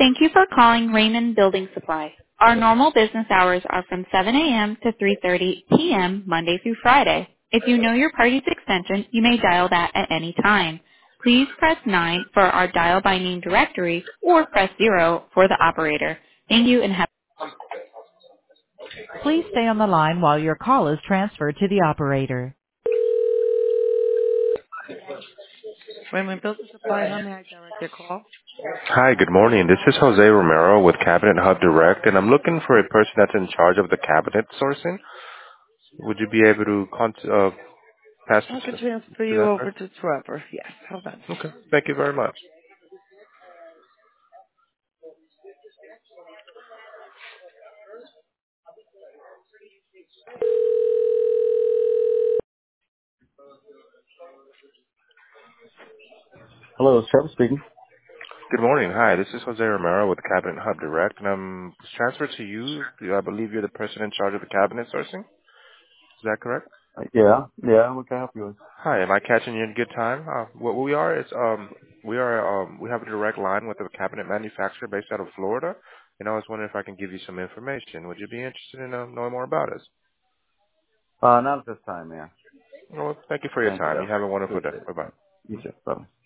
Thank you for calling Raymond Building Supply. Our normal business hours are from 7 a.m. to 3:30 p.m. Monday through Friday. If you know your party's extension, you may dial that at any time. Please press 9 for our dial by name directory or press 0 for the operator. Thank you and have. Please stay on the line while your call is transferred to the operator. Raymond Building Supply, how may I direct your call? Hi, good morning. This is Jose Romero with Cabinet Hub Direct, and I'm looking for a person that's in charge of the cabinet sourcing. Would you be able to pass I this can transfer to you that over person? to Trevor. Yes, hold on. Okay. Thank you very much. Hello, it's Trevor speaking. Good morning. Hi, this is Jose Romero with Cabinet Hub Direct, and I'm transferred to you. I believe you're the person in charge of the cabinet sourcing. Is that correct? Yeah, what can I help you with? Hi, am I catching you in good time? What we are is we have a direct line with a cabinet manufacturer based out of Florida, and I was wondering if I can give you some information. Would you be interested in knowing more about us? Not at this time, man. Well, thank you for your Thank you, time. You though. have a wonderful day. Appreciate it. Bye bye. You too. Bye.